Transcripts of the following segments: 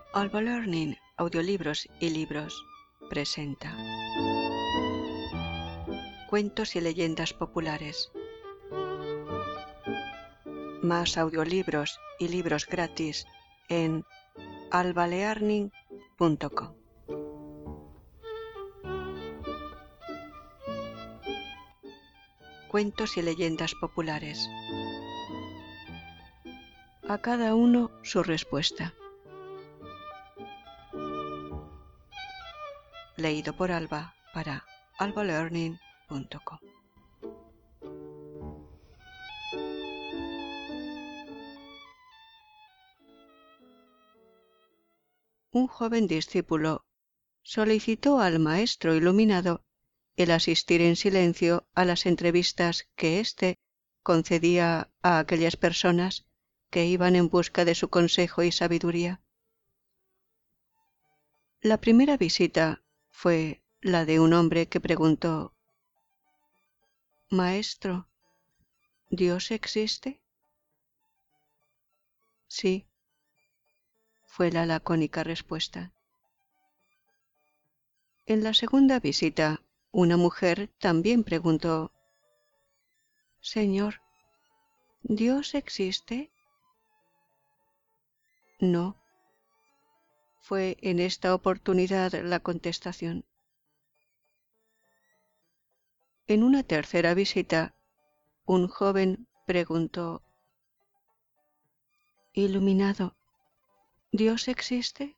Alba Learning, audiolibros y libros, presenta Cuentos y leyendas populares. Más audiolibros y libros gratis en albalearning.com. Cuentos y leyendas populares. A cada uno su respuesta. Leído por Alba para albalearning.com. Un joven discípulo solicitó al maestro iluminado el asistir en silencio a las entrevistas que éste concedía a aquellas personas que iban en busca de su consejo y sabiduría. La primera visita fue la de un hombre que preguntó: «Maestro, ¿Dios existe?» «Sí», fue la lacónica respuesta. En la segunda visita, una mujer también preguntó: «Señor, ¿Dios existe?» «No», fue en esta oportunidad la contestación. En una tercera visita, un joven preguntó: «Iluminado, ¿Dios existe?»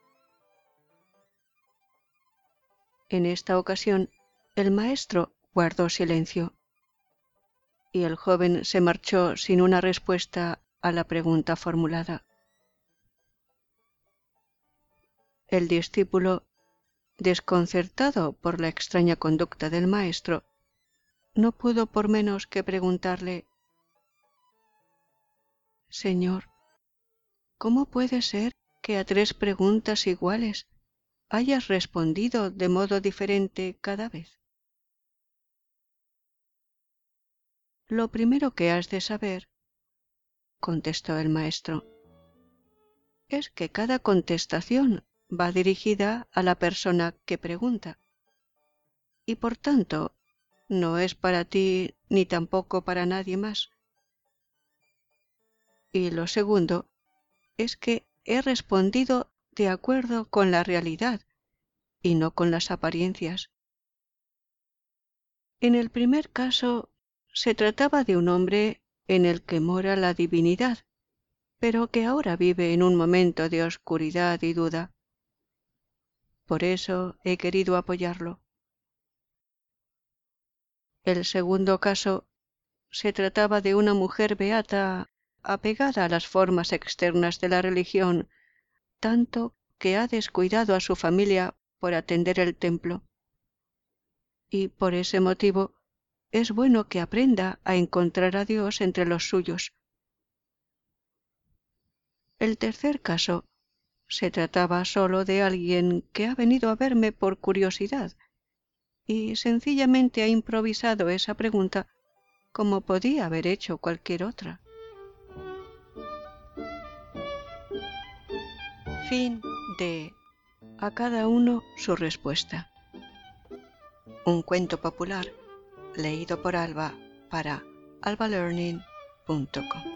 En esta ocasión, el maestro guardó silencio, y el joven se marchó sin una respuesta a la pregunta formulada. El discípulo, desconcertado por la extraña conducta del maestro, no pudo por menos que preguntarle: «Señor, ¿cómo puede ser que a 3 preguntas iguales hayas respondido de modo diferente cada vez?» «Lo primero que has de saber», contestó el maestro, «es que cada contestación va dirigida a la persona que pregunta, y por tanto no es para ti ni tampoco para nadie más. Y lo segundo es que he respondido de acuerdo con la realidad y no con las apariencias. En el primer caso se trataba de un hombre en el que mora la divinidad, pero que ahora vive en un momento de oscuridad y duda. Por eso he querido apoyarlo. El segundo caso se trataba de una mujer beata apegada a las formas externas de la religión, tanto que ha descuidado a su familia por atender el templo. Y por ese motivo es bueno que aprenda a encontrar a Dios entre los suyos. El tercer caso se trataba solo de alguien que ha venido a verme por curiosidad y sencillamente ha improvisado esa pregunta como podía haber hecho cualquier otra. Fin de A cada uno su respuesta. Un cuento popular leído por Alba para albalearning.com.